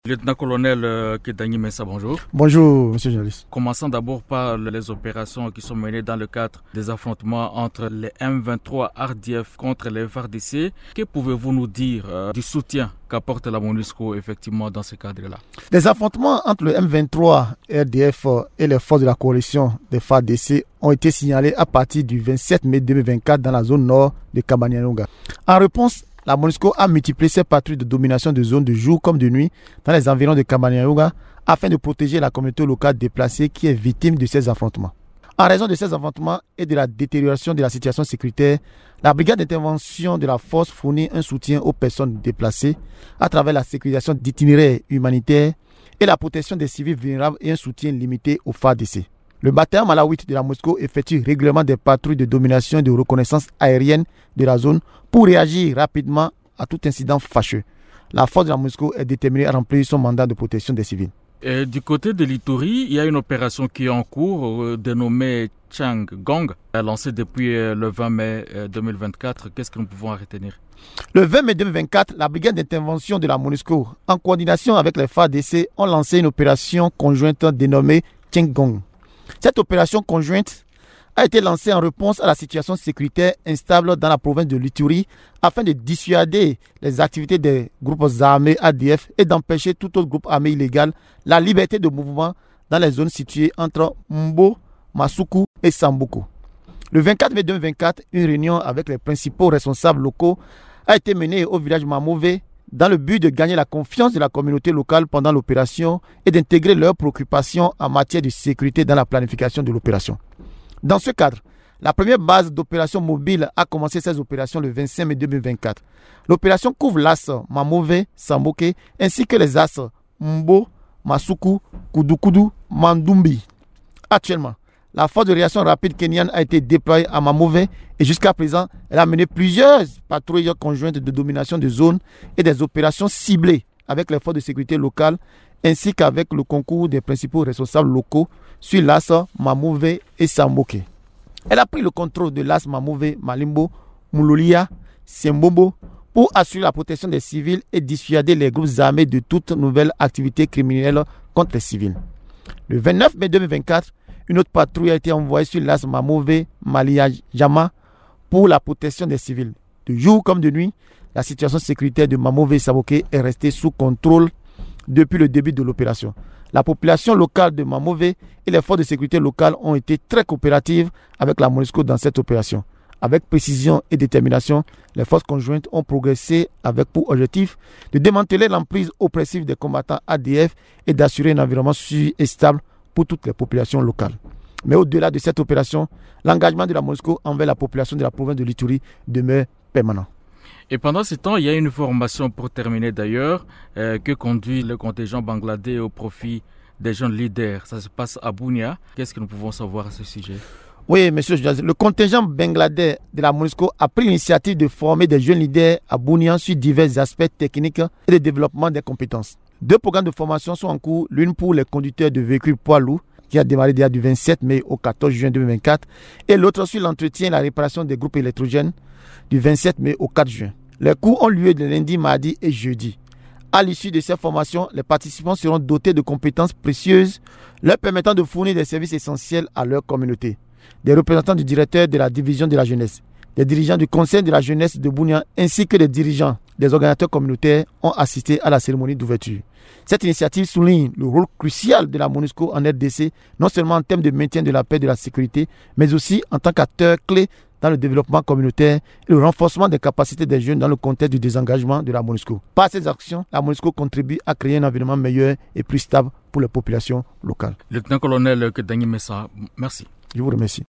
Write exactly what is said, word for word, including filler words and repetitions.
Lieutenant-colonel euh, Kedanyi Mensah, bonjour. Bonjour, monsieur le journaliste. Commençons d'abord par les opérations qui sont menées dans le cadre des affrontements entre les M vingt-trois R D F contre les F A R D C. Que pouvez-vous nous dire euh, du soutien qu'apporte la MONUSCO effectivement dans ce cadre-là? Les affrontements entre le M vingt-trois R D F et les forces de la coalition des F A R D C ont été signalés à partir du vingt-sept mai deux mille vingt-quatre dans la zone nord de Kabanyanoga. En réponse, la MONUSCO a multiplié ses patrouilles de domination de zones de jour comme de nuit dans les environs de Kabanyanoga afin de protéger la communauté locale déplacée qui est victime de ces affrontements. En raison de ces affrontements et de la détérioration de la situation sécuritaire, la brigade d'intervention de la force fournit un soutien aux personnes déplacées à travers la sécurisation d'itinéraires humanitaires et la protection des civils vulnérables et un soutien limité aux F A R D C. Le bataillon Malawite de la MONUSCO effectue régulièrement des patrouilles de domination et de reconnaissance aérienne de la zone pour réagir rapidement à tout incident fâcheux. La force de la MONUSCO est déterminée à remplir son mandat de protection des civils. Et du côté de l'Ituri, il y a une opération qui est en cours euh, dénommée Chang Gong, lancée depuis euh, le vingt mai euh, deux mille vingt-quatre. Qu'est-ce que nous pouvons en retenir? Le vingt mai deux mille vingt-quatre, la brigade d'intervention de la MONUSCO, en coordination avec les F A R D C, ont lancé une opération conjointe dénommée Chang Gong. Cette opération conjointe a été lancée en réponse à la situation sécuritaire instable dans la province de l'Ituri afin de dissuader les activités des groupes armés A D F et d'empêcher tout autre groupe armé illégal la liberté de mouvement dans les zones situées entre Mbo, Masuku et Sambuku. Le vingt-quatre mai deux mille vingt-quatre, une réunion avec les principaux responsables locaux a été menée au village Mamove dans le but de gagner la confiance de la communauté locale pendant l'opération et d'intégrer leurs préoccupations en matière de sécurité dans la planification de l'opération. Dans ce cadre, la première base d'opération mobile a commencé ses opérations le vingt-cinq mai deux mille vingt-quatre. L'opération couvre l'axe Mamove, Samboke ainsi que les axes Mbo, Masuku, Kudukudu, Mandumbi. Actuellement, la force de réaction rapide kenyane a été déployée à Mamove et jusqu'à présent, elle a mené plusieurs patrouilles conjointes de domination de zone et des opérations ciblées avec les forces de sécurité locales ainsi qu'avec le concours des principaux responsables locaux sur l'axe Mamove et Samboke. Elle a pris le contrôle de l'axe Mamove, Malimbo, Mouloulia, Sembobo pour assurer la protection des civils et dissuader les groupes armés de toute nouvelle activité criminelle contre les civils. Le vingt-neuf mai deux mille vingt-quatre, une autre patrouille a été envoyée sur l'axe Mamove, Maliajama pour la protection des civils. De jour comme de nuit, la situation sécuritaire de Mamove et Samboke est restée sous contrôle depuis le début de l'opération. La population locale de Mamove et les forces de sécurité locales ont été très coopératives avec la MONUSCO dans cette opération. Avec précision et détermination, les forces conjointes ont progressé avec pour objectif de démanteler l'emprise oppressive des combattants A D F et d'assurer un environnement sûr et stable pour toutes les populations locales. Mais au-delà de cette opération, l'engagement de la MONUSCO envers la population de la province de l'Ituri demeure permanent. Et pendant ce temps, il y a une formation pour terminer d'ailleurs euh, que conduit le contingent bangladais au profit des jeunes leaders. Ça se passe à Bunia. Qu'est-ce que nous pouvons savoir à ce sujet? Oui, monsieur, le contingent bangladais de la MONUSCO a pris l'initiative de former des jeunes leaders à Bunia sur divers aspects techniques et de développement des compétences. Deux programmes de formation sont en cours, l'une pour les conducteurs de véhicules poids lourds, qui a démarré déjà du vingt-sept mai au quatorze juin deux mille vingt-quatre, et l'autre sur l'entretien et la réparation des groupes électrogènes du vingt-sept mai au quatre juin. Les cours ont lieu de lundi, mardi et jeudi. À l'issue de ces formations, les participants seront dotés de compétences précieuses leur permettant de fournir des services essentiels à leur communauté. Des représentants du directeur de la division de la jeunesse, des dirigeants du conseil de la jeunesse de Bunia ainsi que des dirigeants des organisateurs communautaires ont assisté à la cérémonie d'ouverture. Cette initiative souligne le rôle crucial de la MONUSCO en R D C, non seulement en termes de maintien de la paix et de la sécurité, mais aussi en tant qu'acteur clé dans le développement communautaire et le renforcement des capacités des jeunes dans le contexte du désengagement de la MONUSCO. Par ces actions, la MONUSCO contribue à créer un environnement meilleur et plus stable pour les populations locales. Lieutenant-colonel Kedanyi Mensah, merci. Je vous remercie.